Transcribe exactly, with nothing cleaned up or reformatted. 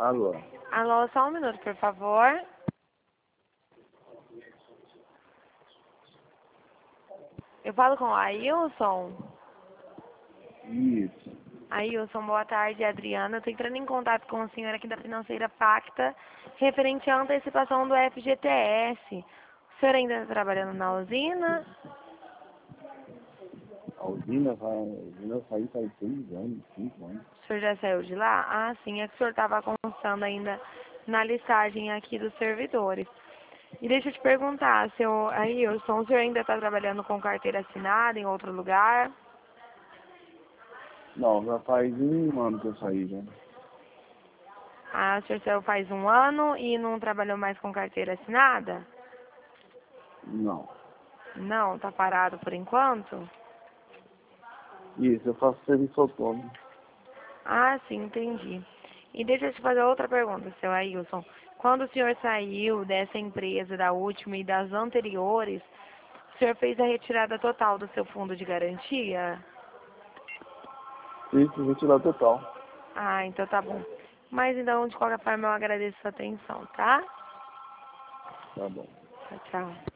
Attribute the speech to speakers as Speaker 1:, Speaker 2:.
Speaker 1: Alô?
Speaker 2: Alô, só um minuto, por favor. Eu falo com o Ailson.
Speaker 1: Isso.
Speaker 2: Ailson, boa tarde, Adriana. Eu estou entrando em contato com o senhor aqui da Financeira Pacta, referente à antecipação do F G T S. O senhor ainda está trabalhando na usina?
Speaker 1: A usina vai. A usina saiu faz seis anos, cinco anos.
Speaker 2: O senhor já saiu de lá? Ah, sim, é que o senhor estava constando ainda na listagem aqui dos servidores. E deixa eu te perguntar, seu Ailson, o senhor ainda está trabalhando com carteira assinada em outro lugar?
Speaker 1: Não, já faz um ano que eu saí já.
Speaker 2: Ah, o senhor saiu faz um ano e não trabalhou mais com carteira assinada?
Speaker 1: Não.
Speaker 2: Não, tá parado por enquanto?
Speaker 1: Isso, eu faço serviço autônomo.
Speaker 2: Ah, sim, entendi. E deixa eu te fazer outra pergunta, seu Ailson. Quando o senhor saiu dessa empresa, da última e das anteriores, o senhor fez a retirada total do seu fundo de garantia?
Speaker 1: Isso, vou tirar total.
Speaker 2: Ah, então tá bom. Mas então, de qualquer forma, eu agradeço a sua atenção, tá?
Speaker 1: Tá bom.
Speaker 2: Tchau, tchau.